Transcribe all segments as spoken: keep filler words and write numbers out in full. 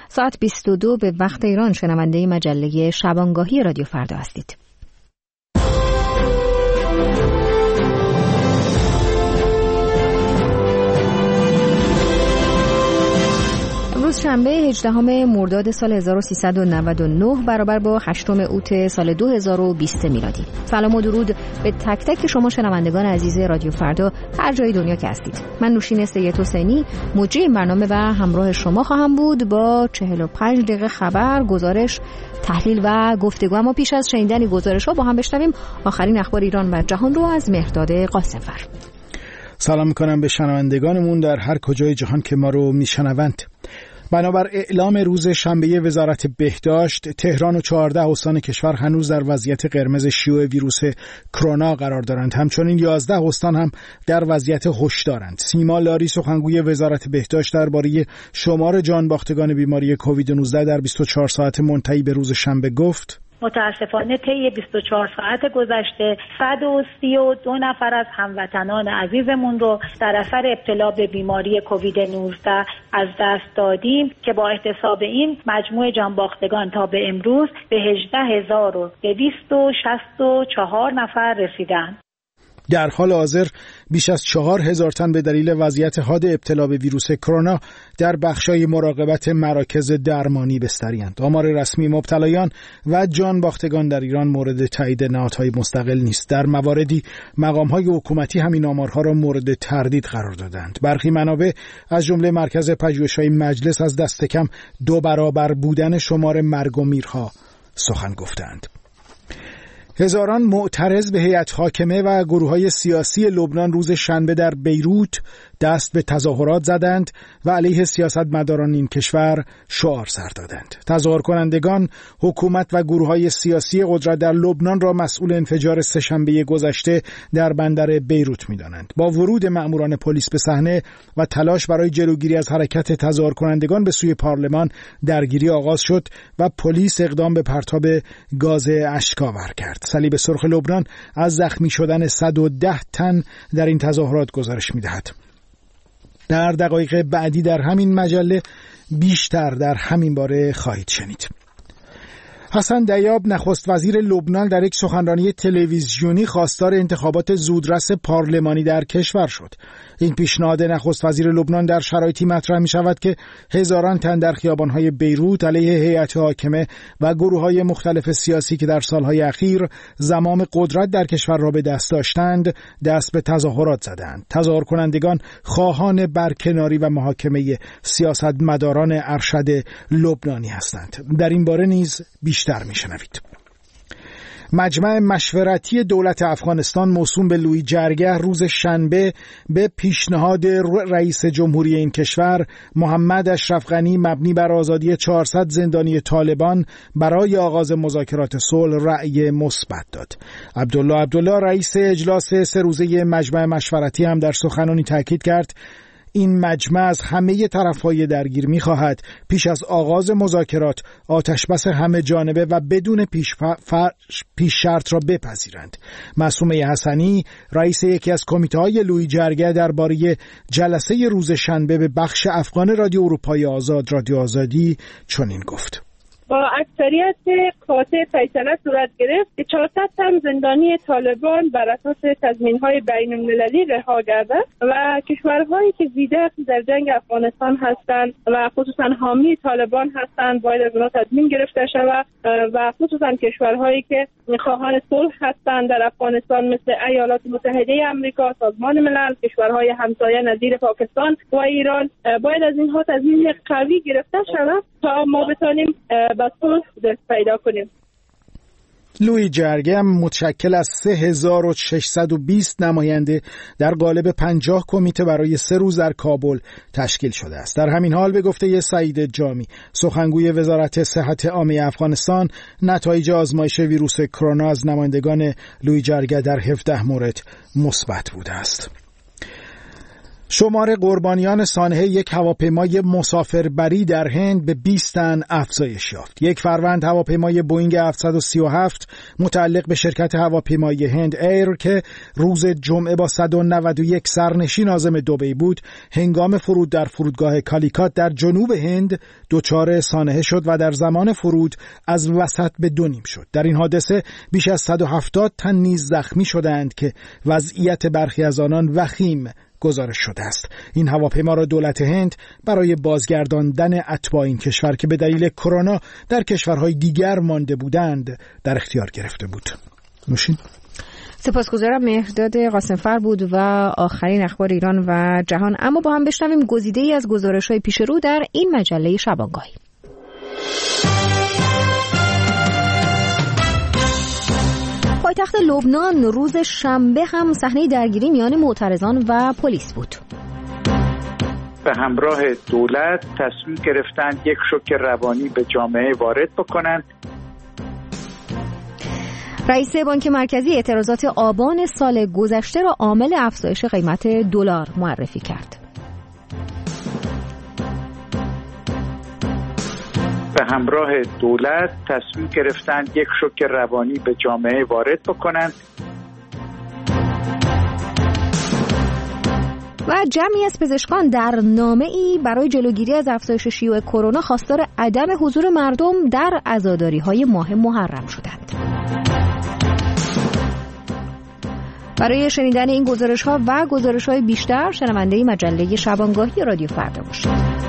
ساعت بیست و دو به وقت ایران شنونده مجله شبانگاهی رادیو فردا هستید. روز شنبه هجدهم مرداد سال هزار و سیصد و نود و نه برابر با هشتم اوت سال دو هزار و بیست میلادی. سلام و درود به تک تک شما شنوندگان عزیز رادیو فردا هر جای دنیا که هستید. من نوشین سید حسینی مجری این برنامه و همراه شما خواهم بود با چهل و پنج دقیقه خبر، گزارش، تحلیل و گفتگو. اما پیش از شنیدن گزارش‌ها با هم بشنویم آخرین اخبار ایران و جهان رو از مهرداد قاسمفر. سلام می‌کنم به شنوندگانمون در هر کجای جهان که ما رو میشنوند. بنابر اعلام روز شنبه وزارت بهداشت، تهران و چهارده استان کشور هنوز در وضعیت قرمز شیوع ویروس کرونا قرار دارند. همچنین یازده استان هم در وضعیت هشدارند. سیما لاری سخنگوی وزارت بهداشت درباره شمار جانباختگان بیماری کووید نوزده در بیست و چهار ساعت منتهی به روز شنبه گفت: متاسفانه طی بیست و چهار ساعت گذشته صد و سی و دو نفر از هموطنان عزیزمون رو در اثر ابتلا به بیماری کووید نوزده از دست دادیم که با احتساب این مجموع جانباختگان تا به امروز به هجده هزار و دویست و شصت و چهار نفر رسیدند. در حال حاضر بیش از چهار هزار تن به دلیل وضعیت حاد ابتلا به ویروس کرونا در بخشای مراقبت مراکز درمانی بستری‌اند. آمار رسمی مبتلایان و جانباختگان در ایران مورد تایید نهادهای مستقل نیست. در مواردی مقام‌های حکومتی همین آمارها را مورد تردید قرار دادند. برخی منابع از جمله مرکز پژوهش‌های مجلس از دست کم دو برابر بودن شمار مرگ و میرها سخن گفتند. هزاران معترض به هیئت حاکمه و گروه‌های سیاسی لبنان روز شنبه در بیروت دست به تظاهرات زدند و علیه سیاستمداران این کشور شعار سر دادند. تظاهر کنندگان حکومت و گروه‌های سیاسی قدرت در لبنان را مسئول انفجار سه‌شنبه گذشته در بندر بیروت می‌دانند. با ورود مأموران پلیس به صحنه و تلاش برای جلوگیری از حرکت تظاهر کنندگان به سوی پارلمان، درگیری آغاز شد و پلیس اقدام به پرتاب گاز اشک‌آور کرد. صلیب سرخ لبنان از زخمی شدن صد و ده تن در این تظاهرات گزارش می‌دهد. در دقایق بعدی در همین مجله بیشتر در همین باره خواهید شنید. حسن دیاب نخست وزیر لبنان در یک سخنرانی تلویزیونی خواستار انتخابات زودرس پارلمانی در کشور شد. این پیشنهاد نخست وزیر لبنان در شرایطی مطرح می شود که هزاران تن در خیابان‌های بیروت علیه هیئت حاکمه و گروه‌های مختلف سیاسی که در سالهای اخیر زمام قدرت در کشور را به دست داشتند دست به تظاهرات زدند. تظاهر کنندگان خواهان برکناری و محاکمه سیاستمداران ارشد لبنانی هستند. در این باره نیز بیشتر میشنوید. مجمع مشورتی دولت افغانستان موسوم به لویی جرگه روز شنبه به پیشنهاد رئیس جمهوری این کشور محمد اشرف غنی مبنی بر آزادی چهارصد زندانی طالبان برای آغاز مذاکرات صلح رأی مثبت داد. عبدالله عبدالله رئیس اجلاس سه روزه مجمع مشورتی هم در سخنانی تاکید کرد این مجمع از همه طرف‌های درگیر می‌خواهد پیش از آغاز مذاکرات آتشبس همه جانبه و بدون پیش, ف... پیش شرط را بپذیرند. معصومه حسنی رئیس یکی از کمیته‌های لویی جرگه درباره جلسه روز شنبه به بخش افغان رادیو اروپای آزاد رادیو آزادی چنین گفت: با اکثریت قاطع فیصله صورت گرفت که چهارصد تن زندانی طالبان بر اساس تضمین‌های بین‌المللی رها گردد و کشورهایی که زیده در جنگ افغانستان هستند و خصوصا حامی طالبان هستند باید از اونها تضمین گرفته شود و خصوصا کشورهایی که خواهان صلح هستند در افغانستان مثل ایالات متحده آمریکا، سازمان ملل، کشورهای همسایه نظیر پاکستان و ایران باید از اینها تضمین قوی گرفته شود تا ما بتانیم به صلح دست پیدا کنیم. لویی جرگه متشکل از سه هزار و ششصد و بیست نماینده در قالب پنجاه کمیته برای سه روز در کابل تشکیل شده است. در همین حال به گفته سعید جامی سخنگوی وزارت صحت عامه افغانستان، نتایج آزمایش ویروس کرونا از نمایندگان لویی جرگه در هفده مورد مثبت بوده است. شمار قربانیان سانحه یک هواپیمای مسافربری در هند به بیست تن افزایش یافت. یک فروند هواپیمای بوئینگ هفتصد و سی و هفت متعلق به شرکت هواپیمایی هند ایر که روز جمعه با صد و نود و یک سرنشین عازم دبی بود، هنگام فرود در فرودگاه کالیکات در جنوب هند دچار سانحه شد و در زمان فرود از وسط به دو نیم شد. در این حادثه بیش از صد و هفتاد تن نیز زخمی شدند که وضعیت برخی از آنان وخیم گزارش شده است. این هواپیما را دولت هند برای بازگرداندن اتباع این کشور که به دلیل کرونا در کشورهای دیگر مانده بودند در اختیار گرفته بود. نوشین. سپاسگزارم. مهرداد قاسمفر بود و آخرین اخبار ایران و جهان. اما با هم بشنویم گزیده‌ای از گزارش‌های پیش رو در این مجله شبانگاهی. پایتخت لبنان روز شنبه هم صحنه درگیری میان معترضان و پلیس بود. به همراه دولت تصمیم گرفتند یک شوک روانی به جامعه وارد بکنند. رئیس بانک مرکزی اعتراضات آبان سال گذشته را عامل افزایش قیمت دلار معرفی کرد. به همراه دولت تصمیم گرفتند یک شوک روانی به جامعه وارد بکنند. و جمعی از پزشکان در نامه‌ای برای جلوگیری از افزایش شیوع کرونا خواستار عدم حضور مردم در عزاداری‌های ماه محرم شدند. برای شنیدن این گزارش‌ها و گزارش‌های بیشتر شنونده مجله شبانگاهی رادیو فردا باشید.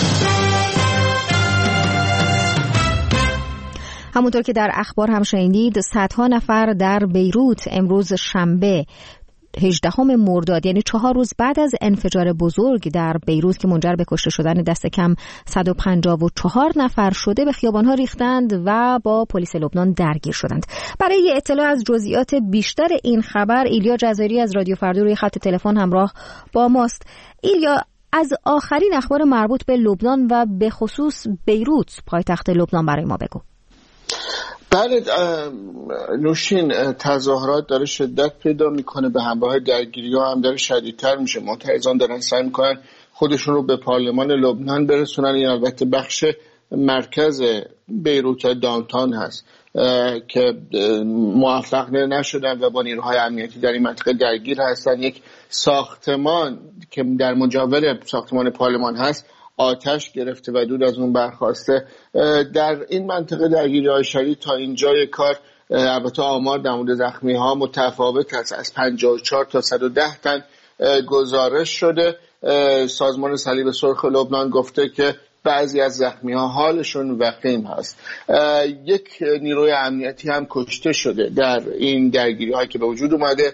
همونطور که در اخبار هم شنیدید، صدها نفر در بیروت امروز شنبه هجدهم مرداد، یعنی چهار روز بعد از انفجار بزرگ در بیروت که منجر به کشته شدن دست کم صد و پنجاه و چهار نفر شده، به خیابان‌ها ریختند و با پلیس لبنان درگیر شدند. برای اطلاع از جزئیات بیشتر این خبر، ایلیا جزایری از رادیو فردا روی خط تلفن همراه با ماست. ایلیا، از آخرین اخبار مربوط به لبنان و به خصوص بیروت پایتخت لبنان برای ما بگو. بله نوشین، تظاهرات داره شدت پیدا میکنه، به همراه درگیری ها هم داره شدیدتر میشه. معترضان دارن سعی میکنن خودشون رو به پارلمان لبنان برسونن. این البته بخش مرکز بیروت داونتاون هست که موفق نشدن و با نیروهای امنیتی در این منطقه درگیر هستن. یک ساختمان که در مجاور ساختمان پارلمان هست آتش گرفته و دود از اون برخواسته. در این منطقه درگیری‌های شدید تا اینجای کار، البته آمار در مورد زخمی‌ها متفاوت است، از پنجاه و چهار تا صد و ده تن گزارش شده. سازمان صلیب سرخ لبنان گفته که بعضی از زخمی‌ها حالشون وخیم هست. یک نیروی امنیتی هم کشته شده در این درگیری‌هایی که به وجود اومده.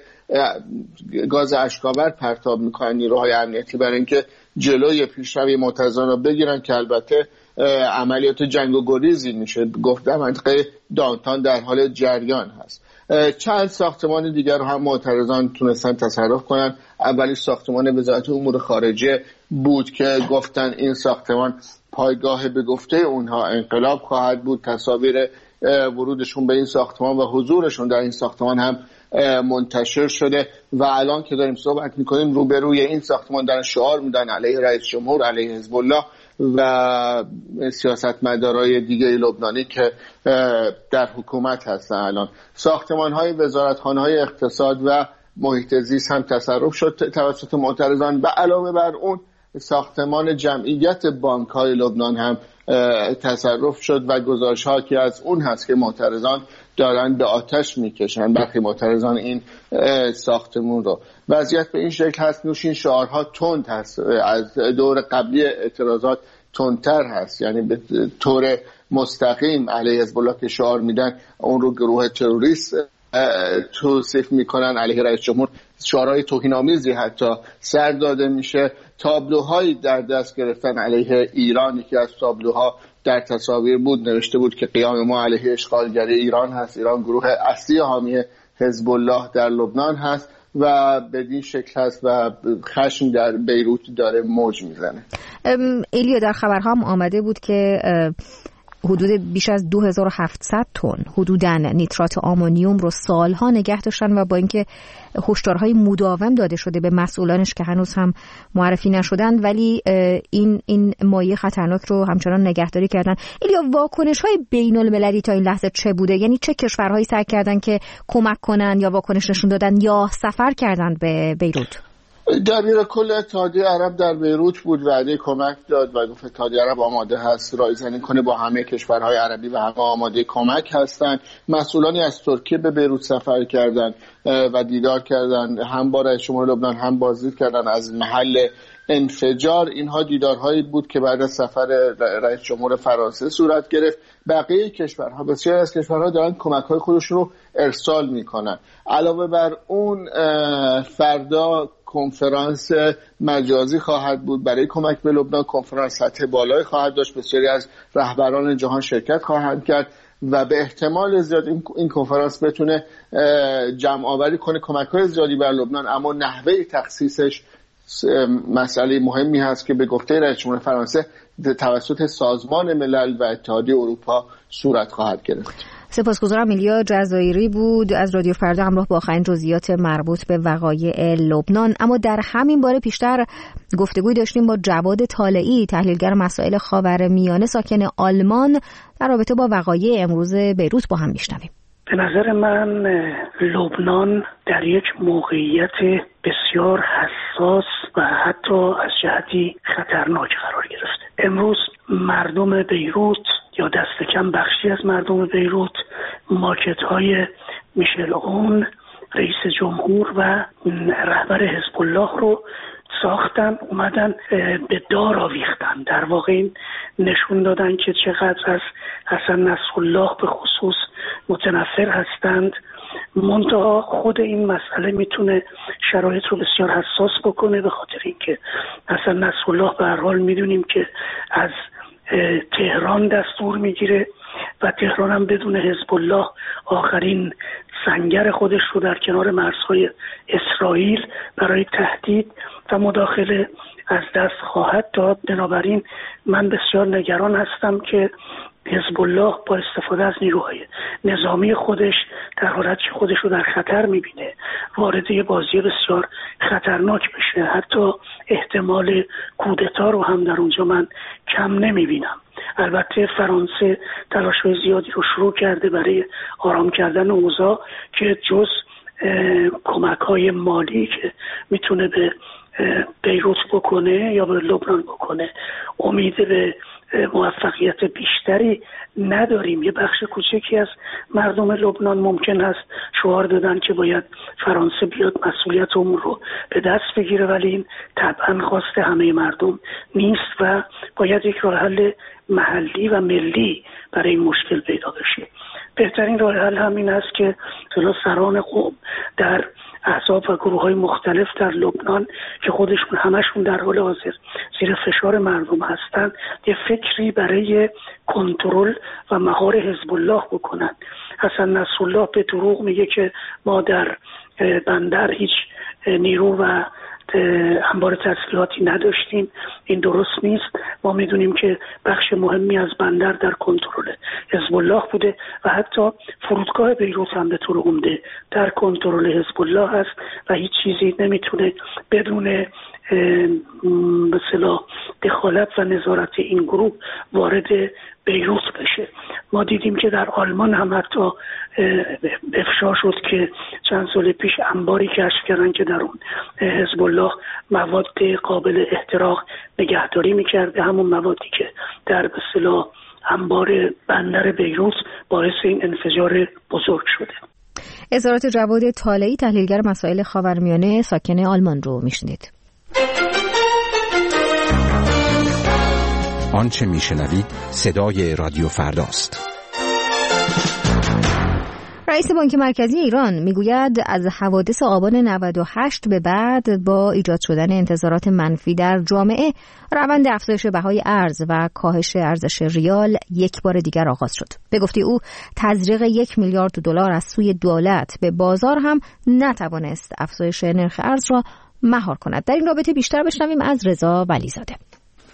گاز اشک‌آور پرتاب می‌کنن نیروهای امنیتی برای اینکه جلوی پیشروی معترضان رو بگیرن که البته عملیات جنگ و گریزی میشه گفت. در منطقه داونتاون در حال جریان هست. چند ساختمان دیگر رو هم معترضان تونستن تصرف کنن. اولی ساختمان وزارت امور خارجه بود که گفتن این ساختمان پایگاه به گفته اونها انقلاب خواهد بود. تصاویر ورودشون به این ساختمان و حضورشون در این ساختمان هم منتشر شده و الان که داریم صحبت میکنیم روبروی این ساختمان دارن شعار میدن علیه رئیس جمهور، علیه حزب الله و سیاستمدارای دیگه لبنانی که در حکومت هستن. الان ساختمان‌های وزارتخانه‌های اقتصاد و محیط زیست هم تصرف شد توسط معترضان و علاوه بر اون ساختمان جمعیت بانک‌های لبنان هم تصرف شد و گزارش‌ها که از اون هست که معترضان دارن به آتش میکشن برخی معترضان این ساختمون رو. وضعیت به این شکل هست نوشین، شعارها تند هست، از دور قبلی اعتراضات تندتر هست، یعنی به طور مستقیم علیه حزب الله که شعار میدن اون رو گروه تروریست توصیف میکنن، علیه رئیس جمهور شعارهای توهین‌آمیزی حتی سر داده میشه. تابلوهایی در دست گرفتن علیه ایران. یکی از تابلوها در تصاویر بود، نوشته بود که قیام ما علیه اشغالگری ایران هست. ایران گروه اصلی حامی حزب الله در لبنان هست و بدین شکل هست و خشم در بیروت داره موج میزنه. ایلیا، در خبرها هم آمده بود که حدود بیش از دو هزار و هفتصد تن حدوداً نیترات آمونیوم رو سالها نگه داشتن و با اینکه هشدارهای مداوم داده شده به مسئولانش که هنوز هم معرفی نشدن، ولی این این مایع خطرناک رو همچنان نگهداری کردن. ایلیا، واکنش‌های بین‌المللی تا این لحظه چه بوده؟ یعنی چه کشورهایی سعی کردن که کمک کنن یا واکنش نشون دادن یا سفر کردن به بیروت؟ دبیر کل اتحادیه عرب در بیروت بود، وعده کمک داد و گفت اتحادیه عرب آماده هست رایزنی کنه با همه کشورهای عربی و همه آماده کمک هستند. مسئولانی از ترکیه به بیروت سفر کردند و دیدار کردند، هم با رئیس جمهور لبنان هم بازدید کردند از محل انفجار. اینها دیدارهایی بود که بعد از سفر رئیس جمهور فرانسه صورت گرفت. بقیه کشورها، بسیاری از کشورها دارن کمک‌های خودشون رو ارسال میکنن. علاوه بر اون فردا کنفرانس مجازی خواهد بود برای کمک به لبنان. کنفرانس سطح بالای خواهد داشت، بسیاری از رهبران جهان شرکت خواهند کرد و به احتمال زیاد این کنفرانس بتونه جمع آوری کنه کمک‌های زیادی بر لبنان، اما نحوه تخصیصش مسئله مهمی هست که به گفته رئیس جمهور فرانسه توسط سازمان ملل و اتحادیه اروپا صورت خواهد گرفت. سپاسگزارم. ایلیا جزایری بود از رادیو فردا همراه با آخرین جزئیات مربوط به وقایع لبنان. اما در همین باره پیشتر گفتگوی داشتیم با جواد طالعی، تحلیلگر مسائل خاورمیانه ساکن آلمان، در رابطه با وقایع امروز بیروت با هم میشنویم. به نظر من لبنان در یک موقعیت بسیار حساس و حتی از جهتی خطرناک قرار گرفته. امروز مردم بیروت یا دست کم بخشی از مردم بیروت ماکت های میشل عون، رئیس جمهور و رهبر حزب الله رو ساختن، اومدن به دار آویختن. در واقع این نشون دادن که چقدر از حسن نصرالله به خصوص متنفر هستند. منتها خود این مسئله میتونه شرایط رو بسیار حساس بکنه، به خاطر اینکه حسن نصرالله به هر حال میدونیم که از تهران دستور میگیره و تهران هم بدون حزب الله آخرین سنگر خودش رو در کنار مرزهای اسرائیل برای تهدید و مداخله از دست خواهد داد. بنابراین من بسیار نگران هستم که حزب الله با استفاده از نیروهای نظامی خودش در حالت که خودش رو در خطر میبینه وارد یه بازی بسیار خطرناک بشه. حتی احتمال کودتا رو هم در اونجا من کم نمیبینم. البته فرانسه تلاش‌های زیادی رو شروع کرده برای آرام کردن اوضاع که جز کمک‌های مالی که میتونه به بیروت بکنه یا به لبنان بکنه امید به موفقیت بیشتری نداریم. یه بخش کوچکی از مردم لبنان ممکن است شعار دادن که باید فرانسه بیاد مسئولیت امور رو به دست بگیره، ولی این طبعا خواست همه مردم نیست و باید یک راه حل محلی و ملی برای این مشکل پیدا بشه. بهترین راه حل همین است که سران قوم در احزاب و گروه های مختلف در لبنان که خودشون همشون در حال حاضر زیر فشار مردم هستند یه فکری برای کنترل و مهار حزب الله بکنن. حسن نصرالله به دروغ میگه که ما در بندر هیچ نیرو و انبار تسلیحاتی نداشتیم. این درست نیست. ما میدونیم که بخش مهمی از بندر در کنترل حزب الله بوده و حتی فرودگاه بیروت هم به طور عمده در کنترل حزب الله هست و هیچ چیزی نمیتونه بدون به اصطلاح دخالت و نظارت این گروه وارد بیروت بشه. ما دیدیم که در آلمان هم حتی افشا شد که چند سال پیش انباری کشف کردن که در اون حزب الله مواد قابل احتراق نگهداری میکرده، همون موادی که در به اصطلاح انبار بندر بیروت باعث این انفجار بزرگ شده. اظهارات جواد طالعی، تحلیلگر مسائل خاورمیانه ساکن آلمان رو میشنید. آنچه میشنوید صدای رادیو فرداست. رئیس بانک مرکزی ایران میگوید از حوادث آبان نود و هشت به بعد با ایجاد شدن انتظارات منفی در جامعه روند افزایش بهای ارز و کاهش ارزش ریال یک بار دیگر آغاز شد. به گفته او تزریق یک میلیارد دلار از سوی دولت به بازار هم نتوانست افزایش نرخ ارز را مهار کند. در این رابطه بیشتر بشنویم از رضا ولیزاده.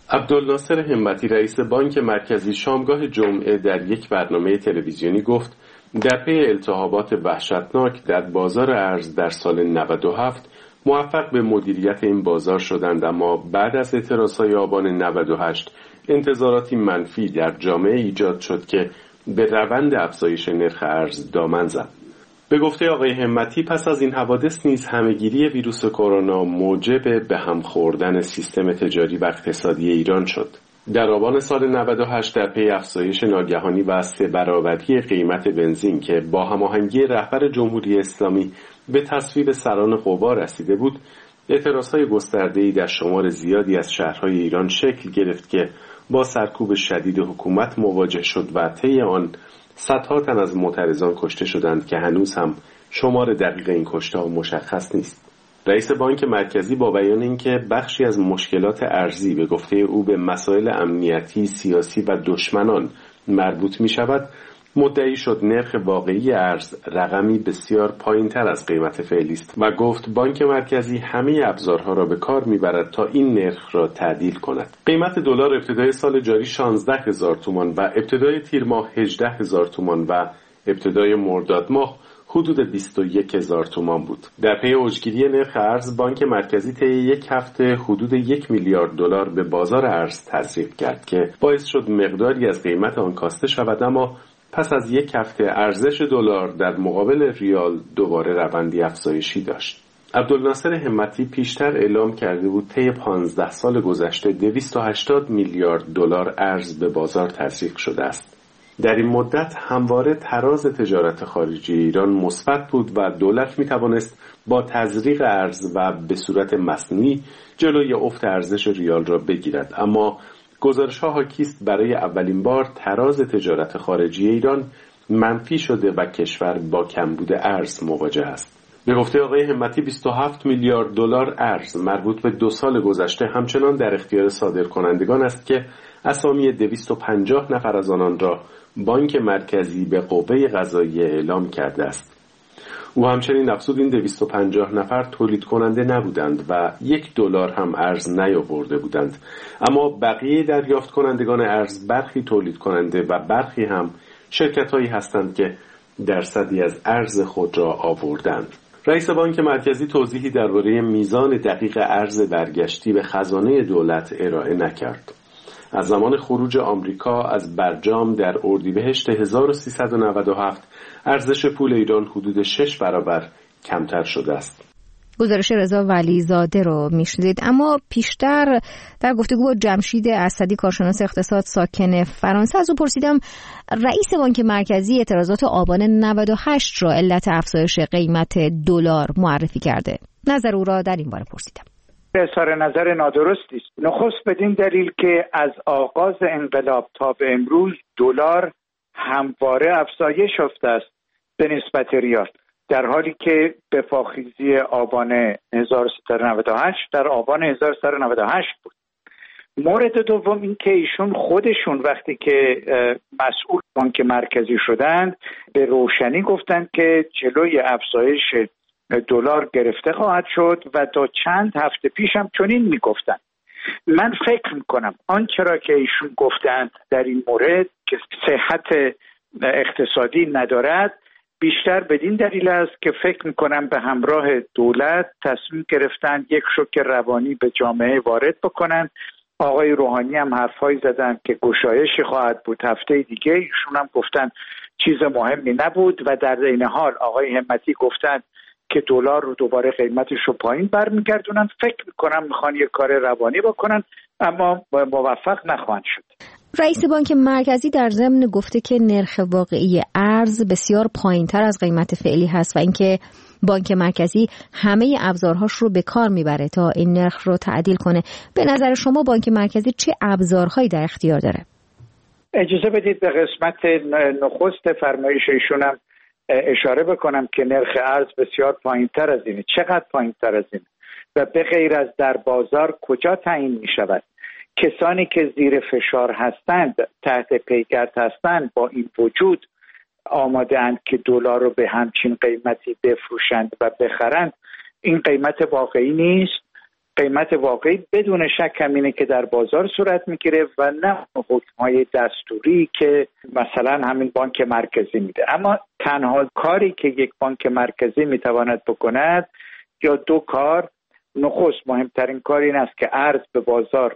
عبدالناصر همتی رئیس بانک مرکزی شامگاه جمعه در یک برنامه تلویزیونی گفت در پی التهابات وحشتناک در بازار ارز در سال نود و هفت موفق به مدیریت این بازار شدند، اما بعد از اعتراضهای آبان نود و هشت انتظاراتی منفی در جامعه ایجاد شد که به روند افزایش نرخ ارز دامن زد. به گفته آقای همتی پس از این حوادث نیز همهگیری ویروس کرونا موجب به هم خوردن سیستم تجاری و اقتصادی ایران شد. در آبان سال نود و هشت در پی افزایش ناگهانی و سه برابری قیمت بنزین که با هماهنگی رهبر جمهوری اسلامی به تصویب سران قوا رسیده بود، اعتراضهای گسترده‌ای در شمار زیادی از شهرهای ایران شکل گرفت که با سرکوب شدید حکومت مواجه شد و طی آن صدها تن از معترضان کشته شدند که هنوز هم شمار دقیق این کشته‌ها مشخص نیست. رئیس بانک مرکزی با بیان اینکه بخشی از مشکلات ارزی به گفته او به مسائل امنیتی، سیاسی و دشمنان مربوط می شود، مدعی شد نرخ واقعی ارز رقمی بسیار پایین‌تر از قیمت فعلی است و گفت بانک مرکزی همه ابزارها را به کار می‌برد تا این نرخ را تعدیل کند. قیمت دلار ابتدای سال جاری شانزده هزار تومان و ابتدای تیر ماه هجده هزار تومان و ابتدای مرداد ماه حدود بیست و یک هزار تومان بود. در پی اوجگیری نرخ ارز بانک مرکزی طی یک هفته حدود یک میلیارد دلار به بازار ارز تزریق کرد که باعث شد مقداری از قیمت آن کاسته شود، اما پس از یک هفته ارزش دلار در مقابل ریال دوباره روندی افزایشی داشت. عبدالناصر همتی پیشتر اعلام کرده بود طی پانزده سال گذشته دویست و هشتاد میلیارد دلار ارز به بازار تزریق شده است. در این مدت همواره تراز تجارت خارجی ایران مثبت بود و دولت می توانست با تزریق ارز و به صورت مصنوعی جلوی افت ارزش ریال را بگیرد، اما گزارش‌ها حاکی است برای اولین بار تراز تجارت خارجی ایران منفی شده و کشور با کمبود ارز مواجه است. به گفته آقای همتی بیست و هفت میلیارد دلار ارز مربوط به دو سال گذشته همچنان در اختیار صادرکنندگان است که اسامی دویست و پنجاه نفر از آنان را بانک مرکزی به قوه قضاییه اعلام کرده است. او همچنین افزود این دویست و پنجاه نفر تولید کننده نبودند و یک دلار هم ارز نیاورده بودند، اما بقیه دریافت کنندگان ارز برخی تولید کننده و برخی هم شرکت هایی هستند که درصدی از ارز خود را آوردند. رئیس بانک مرکزی توضیحی درباره میزان دقیق ارز برگشتی به خزانه دولت ارائه نکرد. از زمان خروج آمریکا از برجام در اردیبهشت هزار و سیصد و نود و هفت ارزش پول ایران حدود شش برابر کمتر شده است. گزارش رضا ولیزاده رو میشنیدید. اما پیشتر در گفتگو با جمشید اسدی کارشناس اقتصاد ساکن فرانسه از او پرسیدم رئیس بانک مرکزی اعتراضات آبان نود و هشت را علت افزایش قیمت دلار معرفی کرده. نظر او را در این باره پرسیدم. اظهار نظر نادرستی است. نخست بدین دلیل که از آغاز انقلاب تا به امروز دلار همواره افزایش یافته است به نسبت ریال، در حالی که به فاخیزی آبان هزار و سیصد و نود و هشت در آبان هزار و سیصد و نود و هشت بود. مورد دوم این که ایشون خودشون وقتی که مسئول بانک مرکزی شدند به روشنی گفتند که جلوی افزایش دلار گرفته خواهد شد و تا چند هفته پیش هم چنین میگفتند. من فکر میکنم آنچه را که ایشون گفتند در این مورد که صحت اقتصادی ندارد بیشتر بدین دلیل است که فکر میکنم به همراه دولت تصمیم گرفتن یک شوک روانی به جامعه وارد بکنن. آقای روحانی هم حرفایی زدن که گشایشی خواهد بود هفته دیگه، ایشون هم گفتن چیز مهمی نبود و در این حال آقای همتی گفتن که دلار رو دوباره قیمتش رو پایین برمیگردونن. فکر میکنم میخوان یک کار روانی بکنن اما موفق نخواهند شد. رئیس بانک مرکزی در ضمن گفته که نرخ واقعی ارز بسیار پایینتر از قیمت فعلی هست و اینکه بانک مرکزی همه ابزارهاش رو به کار میبره تا این نرخ رو تعدیل کنه. به نظر شما بانک مرکزی چه ابزارهایی در اختیار داره؟ اجازه بدید به قسمت نخست فرمایش ایشونم اشاره بکنم که نرخ ارز بسیار پایینتر از اینه. چقدر پایینتر از اینه و به غیر از در بازار کجا تعیین می شود؟ کسانی که زیر فشار هستند، تحت پیگرد هستند، با این وجود آماده اند که دلار رو به همچین قیمتی بفروشند و بخرند. این قیمت واقعی نیست. قیمت واقعی بدون شک هم اینه که در بازار صورت میگیره و نه حکم‌های دستوری که مثلا همین بانک مرکزی میده. اما تنها کاری که یک بانک مرکزی میتواند بکند یا دو کار. نخست مهمترین کار این است که ارز به بازار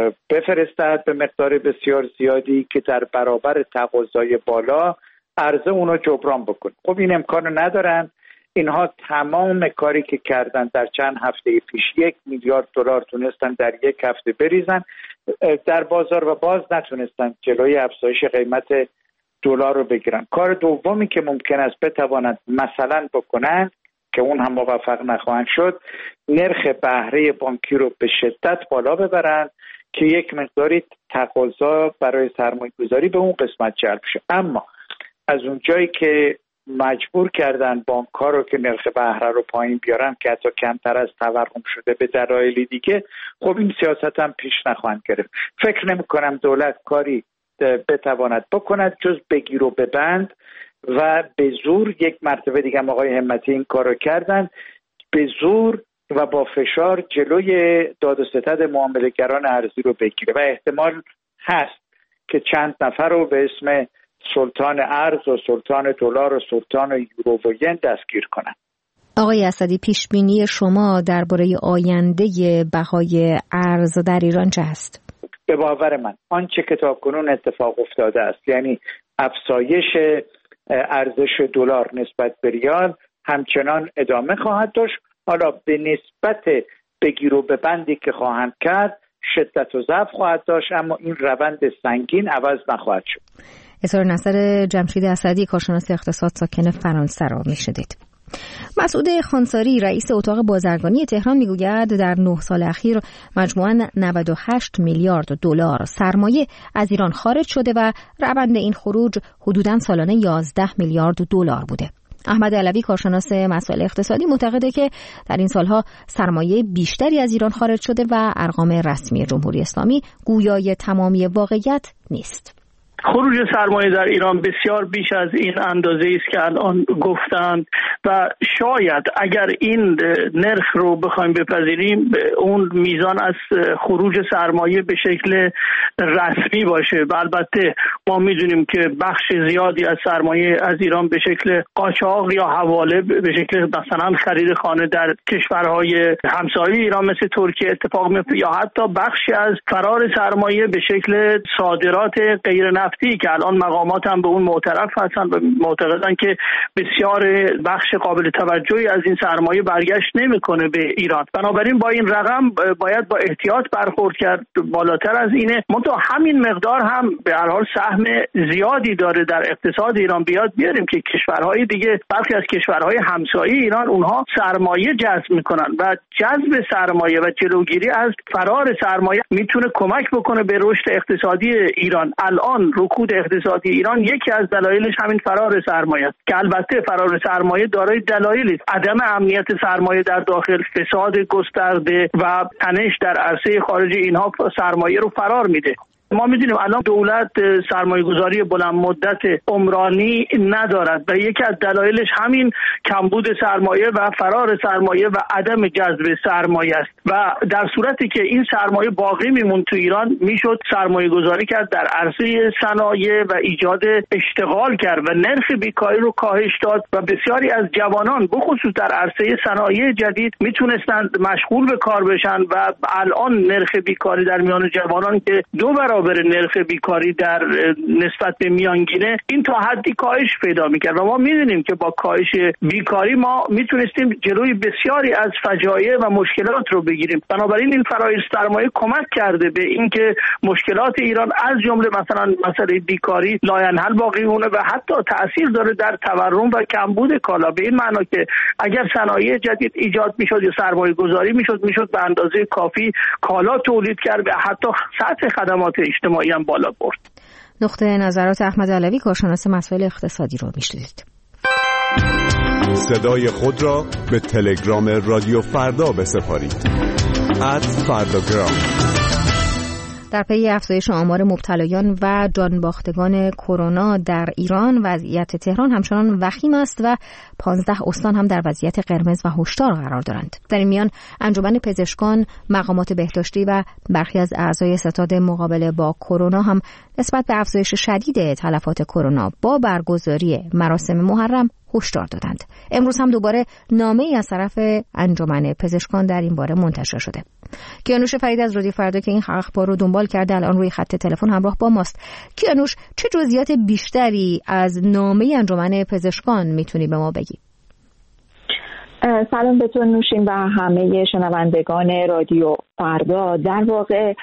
بفرستد به مقدار بسیار زیادی که در برابر تقاضای بالا عرضه اونو جبران بکنه. خب این امکانو ندارن. اینها تمام کاری که کردن در چند هفته پیش یک میلیارد دلار تونستن در یک هفته بریزن در بازار و باز نتونستن جلوی افزایش قیمت دلار رو بگیرن. کار دومی که ممکن است بتوانند مثلا بکنن که اون هم موفق نخواهند شد، نرخ بهره بانکی رو به شدت بالا ببرن که یک مقداری تقاضا برای سرمایه‌گذاری به اون قسمت جلب شه. اما از اون جایی که مجبور کردن بانک‌ها رو که نرخ بهره رو پایین بیارن که حتی کمتر از تورم شده به دلایل دیگه، خب این سیاست هم پیش نخواهند گرفت. فکر نمی‌کنم دولت کاری بتواند بکند جز بگیر و ببند و به زور. یک مرتبه دیگه آقای همتی این کارو کردن، به زور و با فشار جلوی داد و ستد معامله‌گران ارزی رو بگیره و احتمال هست که چند نفر رو به اسم سلطان ارز و سلطان دلار و سلطان یورو و ین دستگیر کنن. آقای اسدی، پیش بینی شما درباره آینده بهای ارز در ایران چه است؟ به باور من آنچه که تاکنون اتفاق افتاده است، یعنی افزایش ارزش دلار نسبت به ریال، همچنان ادامه خواهد داشت. حالا به نسبت بگیر و ببندی که خواهند کرد شدت و ضعف خواهد داشت، اما این روند سنگین عوض نخواهد شد. اظهار نظر جمشید اسدی، کارشناس اقتصاد ساکن فرانسه را میشنیدید. مسعود خانساری، رئیس اتاق بازرگانی تهران، میگوید در نه سال اخیر مجموعاً نود و هشت میلیارد دلار سرمایه از ایران خارج شده و روند این خروج حدوداً سالانه یازده میلیارد دلار بوده. احمد علوی، کارشناس مسائل اقتصادی، معتقده که در این سالها سرمایه بیشتری از ایران خارج شده و ارقام رسمی جمهوری اسلامی گویای تمامی واقعیت نیست. خروج سرمایه در ایران بسیار بیش از این اندازه است که الان گفتند و شاید اگر این نرخ رو بخوایم بپذیریم اون میزان از خروج سرمایه به شکل رسمی باشه. و البته ما میدونیم که بخش زیادی از سرمایه از ایران به شکل قاچاق یا حواله به شکل مثلا خرید خانه در کشورهای همسایه ایران مثل ترکیه اتفاق میفته، یا حتی بخشی از فرار سرمایه به شکل صادرات غیر نفتی که الان مقامات هم به اون معترف هستن و معتقدن که بسیار بخش قابل توجهی از این سرمایه برگشت نمیکنه به ایران. بنابراین با این رقم باید با احتیاط برخورد کرد. بالاتر از اینه، منتها همین مقدار هم به هر حال سهم زیادی داره در اقتصاد ایران. بیاد بیاریم که کشورهای دیگه، برخی از کشورهای همسایه ایران، اونها سرمایه جذب میکنن و جذب سرمایه و جلوگیری از فرار سرمایه میتونه کمک بکنه به رشد اقتصادی ایران. الان رکود اقتصادی ایران یکی از دلایلش همین فرار سرمایه است که البته فرار سرمایه دارای دلایلی است. عدم امنیت سرمایه در داخل، فساد گسترده و تنش در عرصه خارجی، اینها سرمایه رو فرار میده. ما میدونیم الان دولت سرمایه گذاری بلند مدت عمرانی ندارد و یکی از دلایلش همین کمبود سرمایه و فرار سرمایه و عدم جذب سرمایه است. و در صورتی که این سرمایه باقی میموند تو ایران، میشد سرمایه گذاری کرد در عرصه صنایع و ایجاد اشتغال کرد و نرخ بیکاری رو کاهش داد و بسیاری از جوانان بخصوص در عرصه صنایع جدید میتونستند مشغول به کار بشن و الان نرخ بیکاری در میان جوانان که دو برابر برابر نرخ بیکاری در نسبت به میانگینه، این تا حدی کاهش پیدا میکرد و ما میدونیم که با کاهش بیکاری ما میتونستیم جلوی بسیاری از فجایع و مشکلات رو بگیریم. بنابراین این فرایض سرمایه کمک کرده به اینکه مشکلات ایران از جمله مثلا مسئله بیکاری لاینحل باقی مونه و حتی تاثیر داره در تورم و کمبود کالا، به این معنا که اگر صنایع جدید ایجاد میشد یا سرمایه گذاری میشد میشد به اندازه کافی کالا تولید کرد و حتی سطح خدمات اجتماعی هم بالا برد. نقطه نظرات احمد علوی، کارشناس مسائل اقتصادی رو میشنیدید. صدای خود را به تلگرام رادیو فردا بسپارید. ات فرداگرام. در پی افزایش آمار مبتلایان و جانباختگان کرونا در ایران، وضعیت تهران همچنان وخیم است و پانزده استان هم در وضعیت قرمز و هشدار قرار دارند. در این میان انجمن پزشکان، مقامات بهداشتی و برخی از اعضای ستاد مقابله با کرونا هم نسبت به افزایش شدید تلفات کرونا با برگزاری مراسم محرم هشدار دادند. امروز هم دوباره نامه‌ای از طرف انجمن پزشکان در این باره منتشر شده. کیانوش فرید از رادیو فردا که این اخبار رو دنبال کرده الان روی خط تلفن همراه با ماست. کیانوش، چه جزئیات بیشتری از نامه انجمن پزشکان میتونی به ما بگی؟ سلام به تو نوشین و همه شنوندگان رادیو فردا. در واقع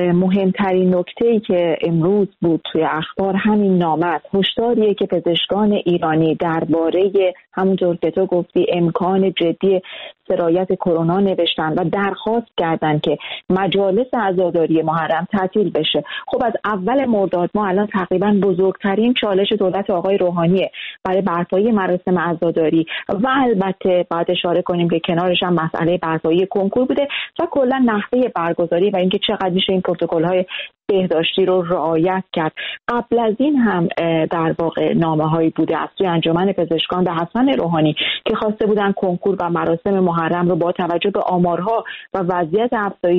مهمترین نکته‌ای که امروز بود توی اخبار همین نامه است. هشداریه که پزشکان ایرانی درباره همونطور که تو گفتی امکان جدی سرایت کرونا نوشتن و درخواست کردن که مجالس عزاداری محرم تعطیل بشه. خب از اول مرداد ما الان تقریبا بزرگترین چالش دولت آقای روحانیه برای برپایی مراسم عزاداری و البته باید اشاره کنیم که کنارش هم مسئله برپایی کنکور بوده و کلا نحوه برگزاری و اینکه چقدر میشه این پروتکل‌های بهداشتی رو رعایت کرد. قبل از این هم در واقع نامه‌هایی بوده از سوی انجمن پزشکان به حسن روحانی که خواسته بودن کنکور و مراسم محرم رو با توجه به آمارها و وضعیت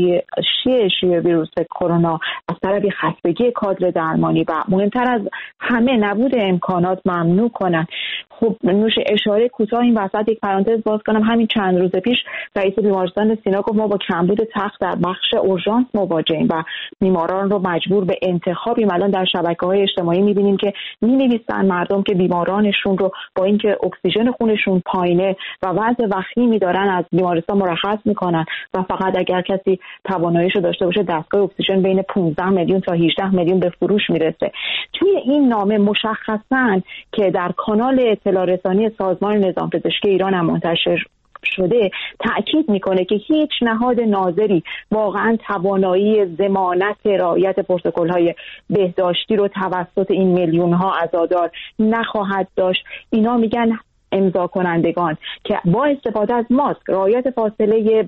افزایشی شیوع ویروس کرونا از طرف خستگی کادر درمانی و مهمتر از همه نبود امکانات ممنوع کنن. خب نوش اشاره کوتاه این وسط یک پرانتز باز کنم. همین چند روز پیش رئیس بیمارستان سینا گفت ما با کمبود تخت در بخش اورژانس مواجهیم و بیماران رو مجبور به انتخابیم. الان در شبکه‌های اجتماعی می‌بینیم که می‌نویسن مردم که بیمارانشون رو با اینکه اکسیژن خونشون پایینه و وضع وخیمی دارن از بیمارستان مرخص می‌کنن و فقط اگر کسی تواناییش رو داشته باشه دستگاه اکسیژن بین پانزده میلیون تا هجده میلیون به فروش میرسه. توی این نامه مشخصاً که در کانال اطلاع رسانی سازمان نظام پزشکی ایران هم منتشر شده تأکید میکنه که هیچ نهاد ناظری واقعا توانایی ضمانت رعایت پروتکل‌های بهداشتی رو توسط این میلیون ها عزادار نخواهد داشت. اینا میگن امضا کنندگان که با استفاده از ماسک، رعایت فاصله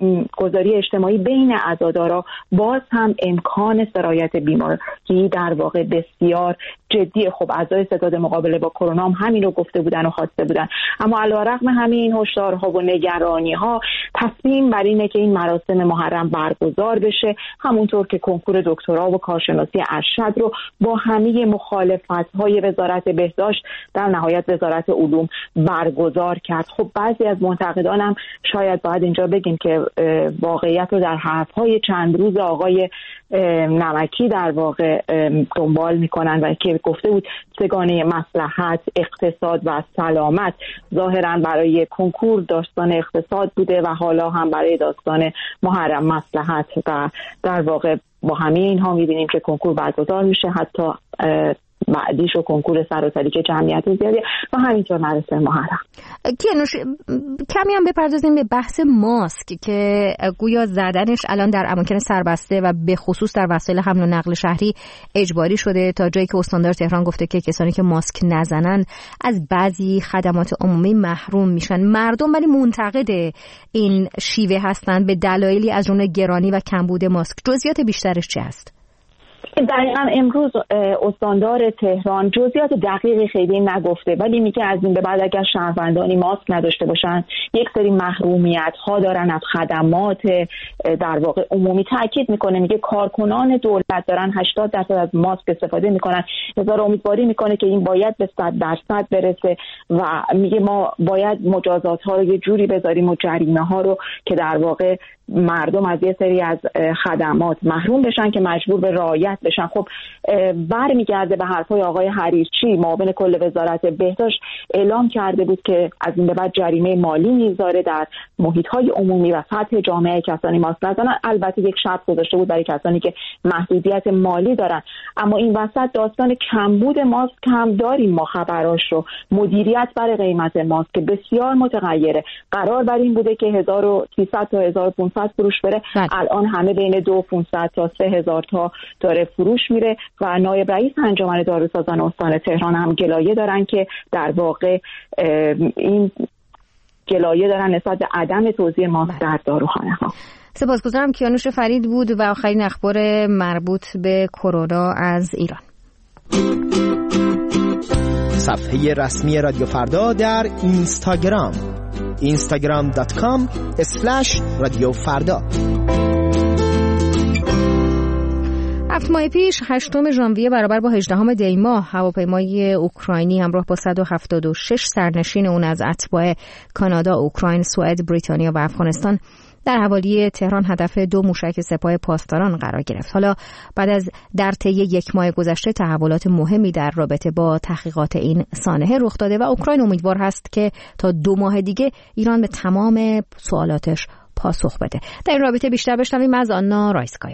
گذاری اجتماعی بین عزادارا باز هم امکان سرایت بیماری در واقع بسیار جدیه. خب اعضای ستاد مقابله با کرونا هم همین رو گفته بودن و خواسته بودن، اما علیرغم همین هشدارها و نگرانی‌ها تصمیم بر اینه که این مراسم محرم برگزار بشه، همونطور که کنکور دکترا و کارشناسی ارشد رو با همه مخالفت‌های وزارت بهداشت در نهایت وزارت علوم برگزار کرد. خب بعضی از منتقدان هم شاید باید اینجا بگیم که واقعیت رو در حرف‌های چند روز آقای نمکی در واقع دنبال میکنن و که گفته بود سگانه مصلحت، اقتصاد و سلامت. ظاهرا برای کنکور داستان اقتصاد بوده و حالا هم برای داستان محرم مصلحت و در واقع با همه اینها میبینیم که کنکور برگزار میشه، حتی بعدیش و کنکور سراسری که جمعیت زیادی و همینطور مراسم محرم. کیانوش، کمی هم بپردازیم به بحث ماسک که گویا زدنش الان در اماکن سربسته و به خصوص در وسایل حمل و نقل شهری اجباری شده، تا جایی که استاندار تهران گفته که کسانی که ماسک نزنن از بعضی خدمات عمومی محروم میشن. مردم ولی منتقد این شیوه هستند به دلایلی از جمله گرانی و کمبود ماسک. جزئیات بیشترش چه است؟ دقیقا امروز استاندار تهران جزئیات دقیقی خیلی نگفته، ولی میگه از این به بعد اگر شهروندانی ماسک نداشته باشن یک سری محرومیت ها دارن از خدمات در واقع عمومی. تاکید میکنه، میگه کارکنان دولت دارن هشتاد درصد از ماسک استفاده میکنن. نظر امیدواری میکنه که این باید به صد درصد برسه و میگه ما باید مجازات ها رو یه جوری بذاریم و جریمه ها رو که در واقع مردم از یه سری از خدمات محروم بشن که مجبور به رعایت بشن. خب برمیگرده به حرفای آقای حریرچی، معاون کل وزارت بهداشت اعلام کرده بود که از این به بعد جریمه مالی میذاره در محیط‌های عمومی و سطح جامعه کسانی ماسک نزنن. البته یک شرط گذاشته بود برای کسانی که محدودیت مالی دارن. اما این وسط داستان کمبود ماسک هم داریم، ما خبراش رو. مدیریت برای قیمت ماسک بسیار متغیره. قرار بر این بوده که هزار و سیصد تا هزار و پانصد فروش بره، الان همه بین دو و پانصد تا سه هزار تا داره فروش میره و نایب رئیس انجمن داروسازان استان تهران هم گلایه دارن که در واقع این گلایه دارن نسبت به عدم توزیع ماسک در داروخانه ها. سپاسگزارم. کیانوش فرید بود و آخرین اخبار مربوط به کرونا از ایران. صفحه رسمی رادیو فردا در اینستاگرام اینستاگرام دات کام اسلش رادیو فردا. هفت ماه پیش هشتم ژانویه برابر با هجدهم دی ماه هواپیمای اوکراینی همراه با صد و هفتاد و شش سرنشین اون از اتباع کانادا، اوکراین، سوئد، بریتانیا و افغانستان در حوالی تهران هدف دو موشک سپاه پاسداران قرار گرفت. حالا بعد از در طی یک ماه گذشته تحولات مهمی در رابطه با تحقیقات این سانحه رخ داده و اوکراین امیدوار هست که تا دو ماه دیگه ایران به تمام سوالاتش پاسخ بده. در این رابطه بیشتر بشنویم از آنا رایسکایا.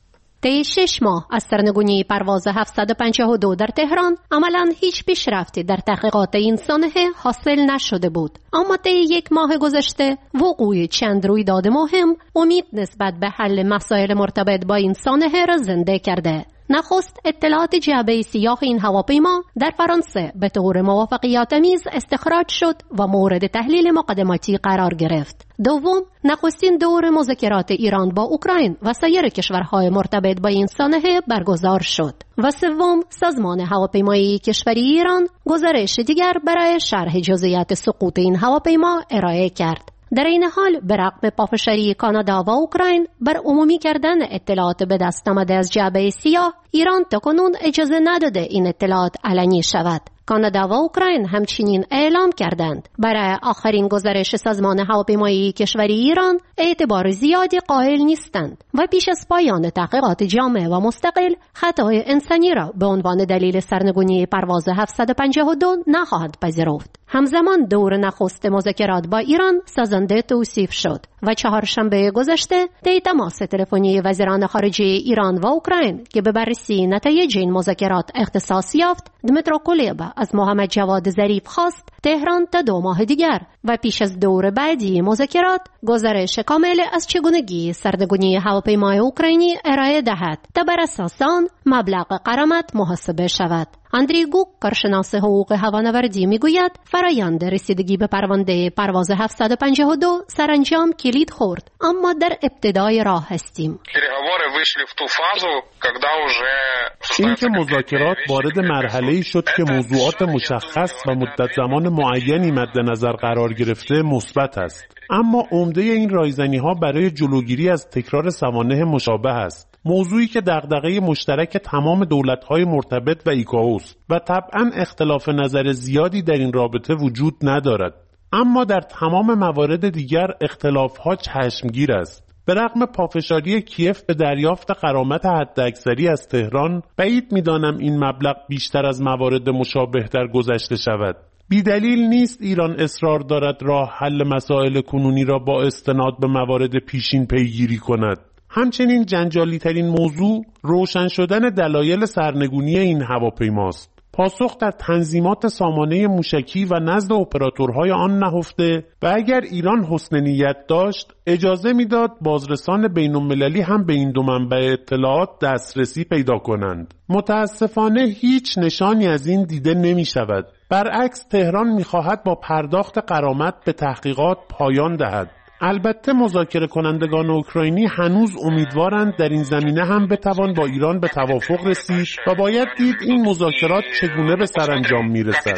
طی شش ماه از سرنگونی پرواز هفتصد و پنجاه و دو در تهران عملاً هیچ پیشرفتی در تحقیقات این سانحه حاصل نشده بود. اما طی یک ماه گذشته وقوع چند رویداد مهم امید نسبت به حل مسائل مرتبط با این سانحه را زنده کرده. نخست اطلاعات جعبه سیاه این هواپیما در فرانسه به طور موافقت‌آمیز استخراج شد و مورد تحلیل مقدماتی قرار گرفت. دوم، نخستین دور مذاکرات ایران با اوکراین و سایر کشورهای مرتبط با این سانحه برگزار شد. و سوم، سازمان هواپیمایی کشوری ایران گزارش دیگر برای شرح جزئیات سقوط این هواپیما ارائه کرد. در این حال به رغم پافشاری کانادا و اوکراین بر عمومی کردن اطلاعات به دست آمده از جعبه سیاه، ایران تاکنون اجازه نداده این اطلاعات علنی شود. کانادا و اوکراین همچنین اعلام کردند برای آخرین گزارش سازمان هواپیمایی کشوری ایران اعتبار زیادی قائل نیستند و پیش از پایان تحقیقات جامع و مستقل خطای انسانی را به عنوان دلیل سرنگونی پرواز هفتصد و پنجاه و دو نخواهند پذیرفت. همزمان دور نخست مذاکرات با ایران سازنده توصیف شد و چهارشنبه گذشته طی تماس تلفنی وزیران خارجه ایران و اوکراین که به بررسی نتایج این مذاکرات اختصاص یافت، دمیترو کلیبا از محمد جواد ظریف خواست تهران تا دو ماه دیگر و پیش از دور بعدی مذاکرات گزارش کامل از چگونگی سرنگونی هواپیمای اوکراینی ارائه دهد تا بر اساس آن مبلغ غرامت محاسبه شود. اندری گوک، کارشناس حقوق هوانوردی، میگوید فرایند رسیدگی به پرونده پرواز هفتصد و پنجاه و دو سرانجام کلید خورد، اما در ابتدای راه هستیم. این که مذاکرات وارد مرحله‌ای شد که موضوعات مشخص و مدت زمان معینی مد نظر قرار گرفته مثبت است، اما عمده این رایزنی‌ها برای جلوگیری از تکرار سوانح مشابه است، موضوعی که دغدغه مشترک تمام دولت‌های مرتبط و ایکائو است و طبعاً اختلاف نظر زیادی در این رابطه وجود ندارد. اما در تمام موارد دیگر اختلاف‌ها چشمگیر است. به رغم پافشاری کیف به دریافت غرامت حداکثری از تهران، بعید می‌دانم این مبلغ بیشتر از موارد مشابه در گذشته شود. بیدلیل نیست ایران اصرار دارد راه حل مسائل کنونی را با استناد به موارد پیشین پیگیری کند. همچنین جنجالی ترین موضوع روشن شدن دلایل سرنگونی این هواپیماست. پاسخ در تنظیمات سامانه موشکی و نزد اپراتورهای آن نهفته و اگر ایران حسن نیت داشت اجازه میداد بازرسان بین‌المللی هم به این دو منبع اطلاعات دسترسی پیدا کنند. متاسفانه هیچ نشانی از این دیده نمی شود. برعکس تهران می‌خواهد با پرداخت غرامت به تحقیقات پایان دهد. البته مذاکره کنندگان اوکراینی هنوز امیدوارند در این زمینه هم بتوان با ایران به توافق رسید و باید دید این مذاکرات چگونه به سرانجام میرسد.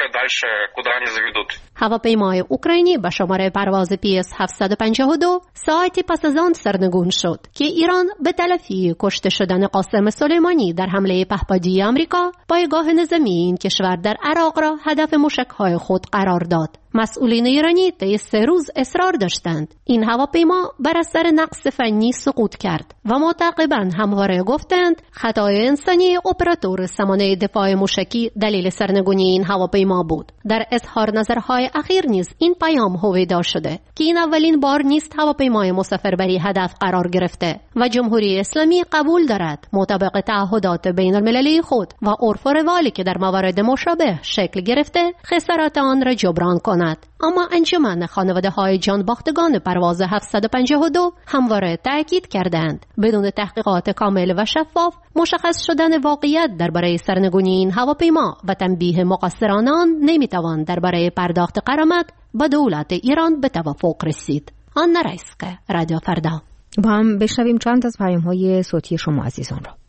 هواپیمای اوکراینی با شماره پرواز پی اس هفتصد و پنجاه و دو ساعتی پس از آن سرنگون شد که ایران به تلافی کشته شدن قاسم سلیمانی در حمله پهپادی آمریکا پایگاه نظامی این کشور در عراق را هدف موشک‌های خود قرار داد. مسئولین ایرانی طی سه روز اصرار داشتند این هواپیما بر اثر نقص فنی سقوط کرد و معتقباً همواره گفتند خطای انسانی اپراتور سامانه دفاع موشکی دلیل سرنگونی این هواپیما بود. در اظهار نظرهای اخیر نیز این پیام هویدا شده که این اولین بار نیست هواپیمای مسافربری هدف قرار گرفته و جمهوری اسلامی قبول دارد مطابق تعهدات بین المللی خود و عرف و روالی که در موارد مشابه شکل گرفته خسارات آن را جبران کند. اما انجمن خانواده‌های جان باختگان پرواز هفتصد و پنجاه و دو همواره تأکید کردند بدون تحقیقات کامل و شفاف مشخص شدن واقعیت درباره سرنگونی این هواپیما و تنبیه مقصران آن نمیتوان درباره پرداخت غرامت با دولت ایران به توافق رسید. آنا رایسکایا، رادیو فردا. با هم بشنویم چند از پیام‌های صوتی شما عزیزان را.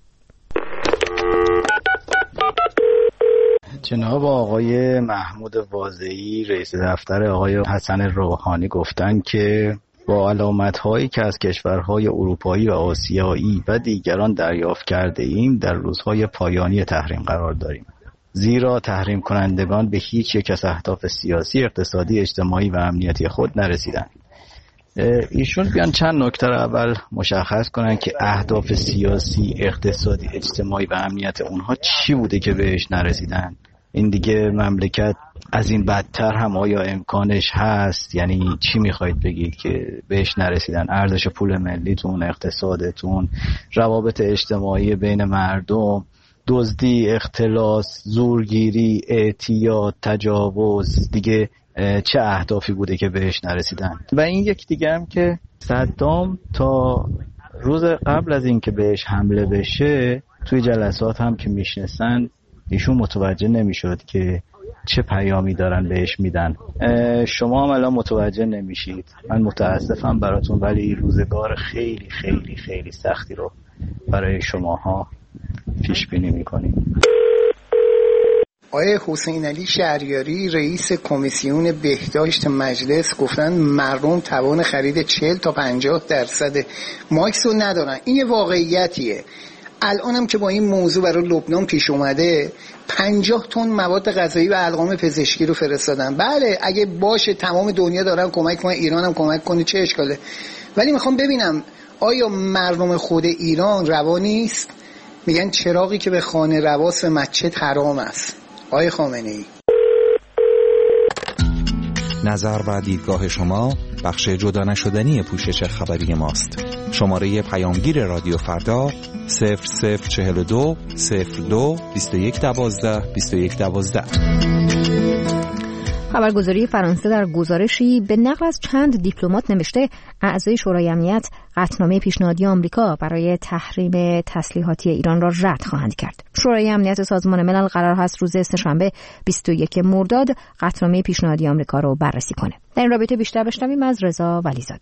جناب آقای محمود واضعی رئیس دفتر آقای حسن روحانی گفتن که با علامت‌هایی که از کشورهای اروپایی و آسیایی و دیگران دریافت کرده ایم در روزهای پایانی تحریم قرار داریم، زیرا تحریم کنندگان به هیچ یک از اهداف سیاسی، اقتصادی، اجتماعی و امنیتی خود نرسیدند. ایشون بیان چند نکته را اول مشخص کنن که اهداف سیاسی، اقتصادی، اجتماعی و امنیت اونها چی بوده که بهش نرسیدن. این دیگه مملکت از این بدتر هم آیا امکانش هست؟ یعنی چی میخواید بگید که بهش نرسیدن؟ ارزش پول ملیتون، اقتصادتون، روابط اجتماعی بین مردم، دزدی، اختلاس، زورگیری، اعتیاد، تجاوز، دیگه چه اهدافی بوده که بهش نرسیدن؟ و این یک دیگه هم که صدام تا روز قبل از این که بهش حمله بشه توی جلسات هم که میشنسن ایشون متوجه نمیشد که چه پیامی دارن بهش میدن. شما هم الان متوجه نمیشید. من متاسفم براتون، ولی روزگار خیلی خیلی خیلی سختی رو برای شماها پیش بینی میکنیم. آقای حسین علی شهریاری رئیس کمیسیون بهداشت مجلس گفتن مردم توان خرید چهل تا پنجاه درصد ماکس رو ندارن. این یه واقعیتیه. الان هم که با این موضوع برای لبنان پیش اومده پنجاه تن مواد غذایی و القام پزشکی رو فرستادن. بله اگه باشه تمام دنیا دارن کمک کنن، ایران هم کمک کنه، چه اشکاله؟ ولی میخوام ببینم آیا مردم خود ایران روا نیست؟ میگن چراغی که به خانه رواست به مسجد حرام است. آقای خامنه‌ای، نظر و دیدگاه شما بخش جدا نشدنی پوشش خبری ماست. شماره پیامگیر رادیو فردا صفر صفر چهل و دو صفر دو بیست و یک دوازده بیست و یک دوازده. خبرگزاری فرانسه در گزارشی به نقل از چند دیپلمات نوشته اعضای شورای امنیت قطعنامه پیشنهادی آمریکا برای تحریم تسلیحاتی ایران را رد خواهند کرد. شورای امنیت سازمان ملل قرار هست روز سه‌شنبه بیست و یکم مرداد قطعنامه پیشنهادی آمریکا را بررسی کنه. در این رابطه بیشتر بشنویم از رضا ولیزاده.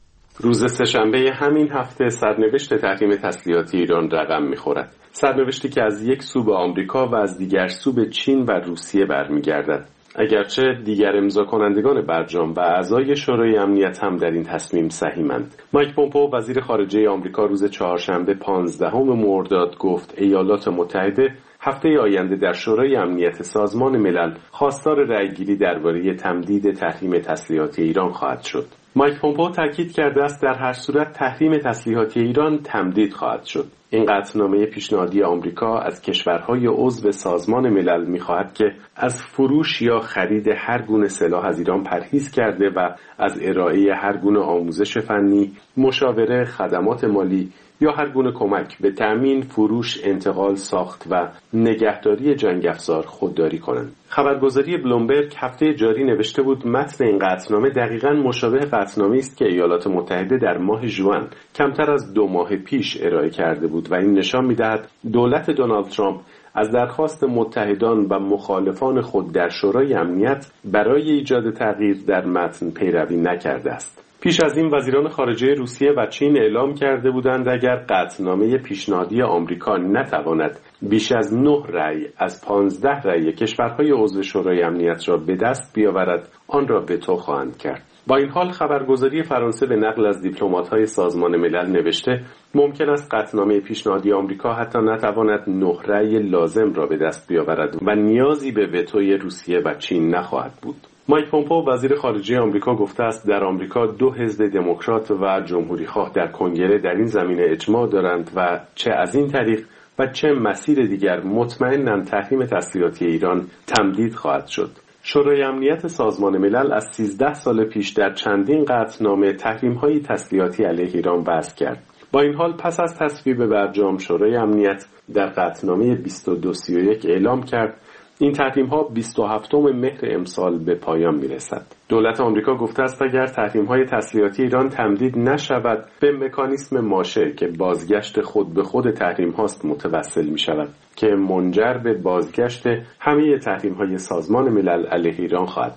روز سه‌شنبه همین هفته سرنوشت تحریم تسلیحاتی ایران رقم می‌خورد. سرنوشتی که از یک سو به آمریکا و از دیگر سو به چین و روسیه برمیگردد. اگرچه دیگر امضا کنندگان برجام و اعضای شورای امنیت هم در این تصمیم سهیمند. مایک پومپئو وزیر خارجه آمریکا روز چهارشنبه پانزدهم مرداد گفت ایالات متحده هفته آینده در شورای امنیت سازمان ملل خواستار رأیگیری درباره تمدید تحریم تسلیحاتی ایران خواهد شد. مایک پومپئو تاکید کرده است در هر صورت تحریم تسلیحاتی ایران تمدید خواهد شد. این قطعنامه پیشنهادی آمریکا از کشورهای عضو سازمان ملل می‌خواهد که از فروش یا خرید هر گونه سلاح از ایران پرهیز کرده و از ارائه هر گونه آموزش فنی، مشاوره، خدمات مالی یا هر گونه کمک به تأمین، فروش، انتقال، ساخت و نگهداری جنگ افزار خودداری کنند. خبرگزاری بلومبرگ هفته جاری نوشته بود متن این قطعنامه دقیقاً مشابه قطعنامه‌ای است که ایالات متحده در ماه ژوئن کمتر از دو ماه پیش ارائه کرده بود و این نشان می‌دهد دولت دونالد ترامپ از درخواست متحدان و مخالفان خود در شورای امنیت برای ایجاد تغییر در متن پیروی نکرده است. پیش از این وزیران خارجه روسیه و چین اعلام کرده بودند اگر قطعنامه پیشنهادی آمریکا نتواند بیش از نه رأی از پانزده رأی کشورهای عضو شورای امنیت را به دست بیاورد آن را وتو خواهند کرد. با این حال خبرگزاری فرانسه به نقل از دیپلمات‌های سازمان ملل نوشته ممکن است قطعنامه پیشنهادی آمریکا حتی نتواند نه رأی لازم را به دست بیاورد و نیازی به وتوی روسیه و چین نخواهد بود. مایک پومپئو وزیر خارجه آمریکا گفته است در آمریکا دو حزب دموکرات و جمهوری‌خواه در کنگره در این زمینه اجماع دارند و چه از این طریق و چه مسیر دیگر مطمئناً تحریم تسلیحاتی ایران تمدید خواهد شد. شورای امنیت سازمان ملل از سیزده سال پیش در چندین قطعنامه تحریم‌های تسلیحاتی علیه ایران وضع کرد. با این حال پس از تصویب برجام شورای امنیت در قطعنامه بیست و دو سی و یک اعلام کرد این تحریم‌ها بیست و هفتم مهر امسال به پایان می‌رسد. دولت آمریکا گفته است اگر تحریم‌های تسلیحاتی ایران تمدید نشود به مکانیسم ماشه که بازگشت خود به خود تحریم‌هاست متوسل می‌شود که منجر به بازگشت همه تحریم‌های سازمان ملل علیه ایران خواهد شد.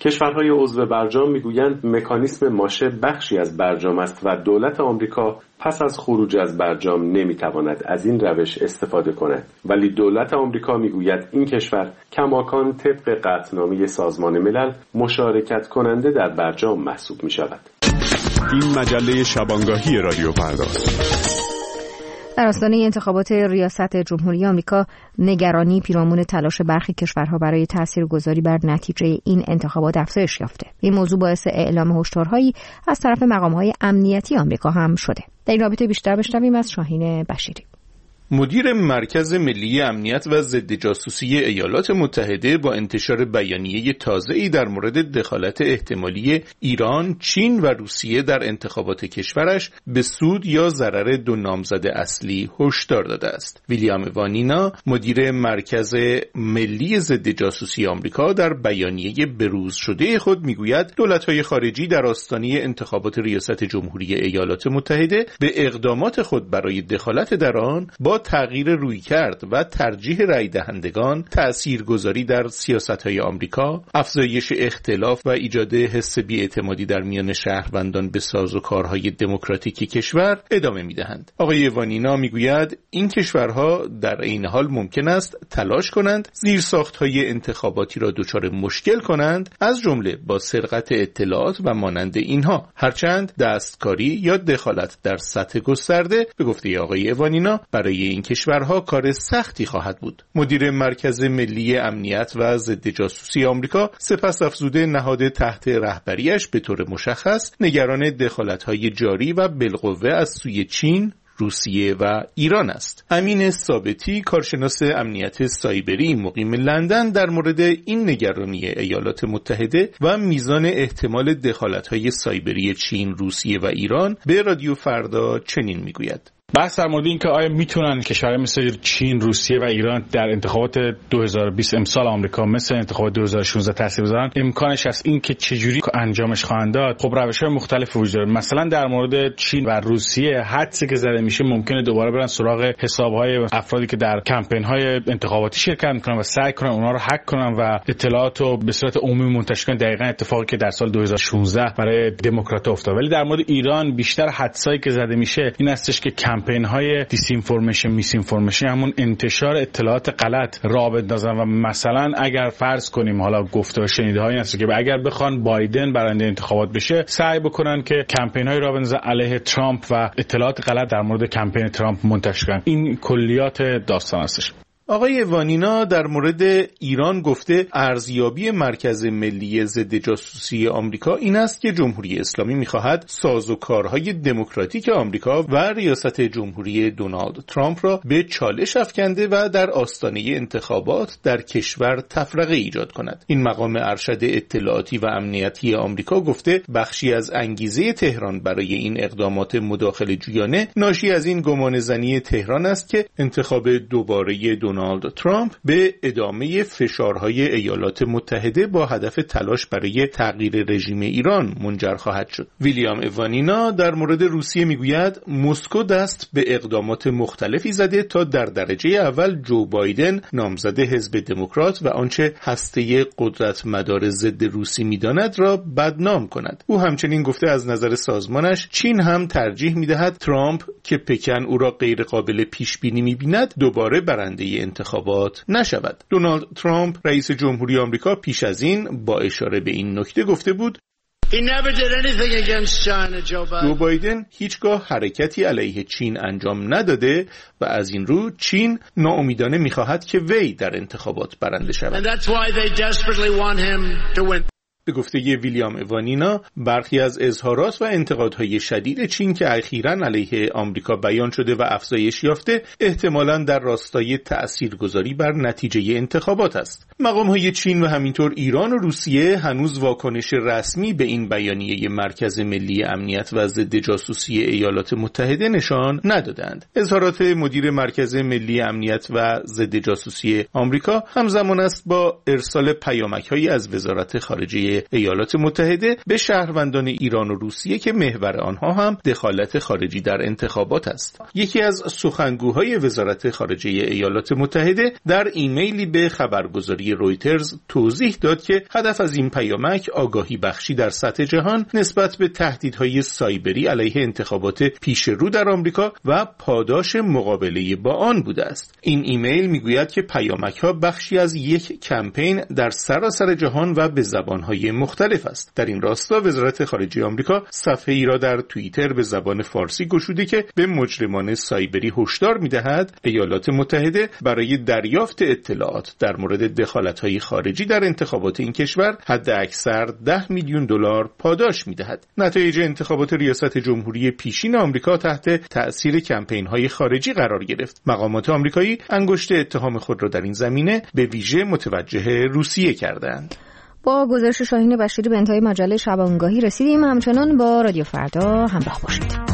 کشورهای عضو برجام میگویند مکانیسم ماشه بخشی از برجام است و دولت آمریکا پس از خروج از برجام نمیتواند از این روش استفاده کند، ولی دولت آمریکا میگوید این کشور کماکان طبق قطعنامه سازمان ملل مشارکت کننده در برجام محسوب می شود. این مجله شبانگاهی رادیو فرداست. در آستانه انتخابات ریاست جمهوری آمریکا نگرانی پیرامون تلاش برخی کشورها برای تاثیرگذاری بر نتیجه این انتخابات افزایش یافته. این موضوع باعث اعلام هشدارهایی از طرف مقام‌های امنیتی آمریکا هم شده. در این رابطه بیشتر بشنویم از شاهین بشیری. مدیر مرکز ملی امنیت و ضد جاسوسی ایالات متحده با انتشار بیانیه تازه‌ای در مورد دخالت احتمالی ایران، چین و روسیه در انتخابات کشورش به سود یا ضرر دو نامزد اصلی هشدار داده است. ویلیام وانینا، مدیر مرکز ملی ضد جاسوسی آمریکا، در بیانیه بروز شده خود میگوید دولت‌های خارجی در آستانه انتخابات ریاست جمهوری ایالات متحده به اقدامات خود برای دخالت در آن با تغییر رویکرد و ترجیح رای دهندگان، تأثیرگذاری در سیاست‌های آمریکا، افزایش اختلاف و ایجاد حس بی‌اعتمادی در میان شهروندان به سازوکارهای دموکراتیک کشور ادامه می‌دهند. آقای وانینا میگوید این کشورها در این حال ممکن است تلاش کنند زیرساخت‌های انتخاباتی را دچار مشکل کنند، از جمله با سرقت اطلاعات و مانند اینها، هرچند دستکاری یا دخالت در سطح گسترده به گفته آقای وانینا برای این کشورها کار سختی خواهد بود. مدیر مرکز ملی امنیت و ضد جاسوسی آمریکا سپس افزوده نهاد تحت رهبریش به طور مشخص نگران دخالت‌های جاری و بالقوه از سوی چین، روسیه و ایران است. امین ثابتی، کارشناس امنیت سایبری مقیم لندن، در مورد این نگرانی ایالات متحده و میزان احتمال دخالت‌های سایبری چین، روسیه و ایران به رادیو فردا چنین میگوید: بحث در مورد اینکه آیا میتونن کشورهای مثل چین، روسیه و ایران در انتخابات دو هزار و بیست امسال آمریکا مثل انتخابات دو هزار و شانزده تاثیر بذارن، امکانش هست. این که چجوری انجامش خواهند داد، خب روش‌های مختلف وجود داره. مثلا در مورد چین و روسیه حدسی که زده میشه ممکنه دوباره برن سراغ حساب‌های افرادی که در کمپین‌های انتخاباتی شرکت میکنن و سعی کنن اونها رو هک کنن و اطلاعات رو به صورت عمومی منتشر کنن. دقیقاً اتفاقی که در سال دو هزار و شانزده برای دموکرات‌ها افتاد. ولی در مورد ایران بیشتر حدسایی که زده میشه این هستش که کمپین‌های دیس اینفورمیشن، میس اینفورمیشن، همون انتشار اطلاعات غلط راه بندازن و مثلا اگر فرض کنیم، حالا گفته و شنیده‌هایی هست که اگر بخوان بایدن برنده انتخابات بشه، سعی بکنن که کمپین‌های راه بندازن علیه ترامپ و اطلاعات غلط در مورد کمپین ترامپ منتشر کنن. این کلیات داستان هستش. آقای وانینا در مورد ایران گفته ارزیابی مرکز ملی ضد جاسوسی آمریکا این است که جمهوری اسلامی می‌خواهد سازوکارهای دموکراتیک آمریکا و ریاست جمهوری دونالد ترامپ را به چالش افکنده و در آستانه انتخابات در کشور تفرقه ایجاد کند. این مقام ارشد اطلاعاتی و امنیتی آمریکا گفته بخشی از انگیزه تهران برای این اقدامات مداخله جویانه ناشی از این گمانه‌زنی تهران است که انتخاب دوباره دونالد ترامپ به ادامه فشارهای ایالات متحده با هدف تلاش برای تغییر رژیم ایران منجر خواهد شد. ویلیام وانینا در مورد روسیه میگوید مسکو دست به اقدامات مختلفی زده تا در درجه اول جو بایدن نامزد حزب دموکرات و آنچه هسته قدرت مدار ضد روسی میداند را بدنام کند. او همچنین گفته از نظر سازمانش چین هم ترجیح میدهد ترامپ که پکن او را غیر قابل پیش بینی میبیند دوباره برنده انتخابات نشود. دونالد ترامپ رئیس جمهوری آمریکا پیش از این با اشاره به این نکته گفته بود جو بایدن هیچگاه حرکتی علیه چین انجام نداده و از این رو چین ناامیدانه می‌خواهد که وی در انتخابات برنده شود. به گفته ویلیام وانینا برخی از اظهارات و انتقادهای شدید چین که اخیراً علیه آمریکا بیان شده و افزایش یافته احتمالاً در راستای تأثیرگذاری بر نتیجه انتخابات است. مقام‌های چین و همینطور ایران و روسیه هنوز واکنش رسمی به این بیانیه مرکز ملی امنیت و ضد جاسوسی ایالات متحده نشان ندادند. اظهارات مدیر مرکز ملی امنیت و ضد جاسوسی آمریکا همزمان است با ارسال پیامک‌هایی از وزارت خارجه خارجیه ایالات متحده به شهروندان ایران و روسیه که محور آنها هم دخالت خارجی در انتخابات است. یکی از سخنگوهای وزارت خارجه ایالات متحده در ایمیلی به خبرگزاری رویترز توضیح داد که هدف از این پیامک آگاهی بخشی در سطح جهان نسبت به تهدیدهای سایبری علیه انتخابات پیش رو در آمریکا و پاداش مقابله با آن بوده است. این ایمیل میگوید که پیامک‌ها بخشی از یک کمپین در سراسر جهان و به زبان‌های مختلف است. در این راستا وزارت خارجه آمریکا صفحه‌ای را در توییتر به زبان فارسی گشوده که به مجرمان سایبری هشدار می‌دهد ایالات متحده برای دریافت اطلاعات در مورد دخالت‌های خارجی در انتخابات این کشور حد اکثر ده میلیون دلار پاداش می‌دهد. نتایج انتخابات ریاست جمهوری پیشین آمریکا تحت تأثیر کمپین‌های خارجی قرار گرفت. مقامات آمریکایی انگشت اتهام خود را در این زمینه به ویژه متوجه روسیه کردند. با گزارش شاهین بشیری به انتهای مجله شبانگاهی رسیدیم. همچنان با رادیو فردا همراه باشید.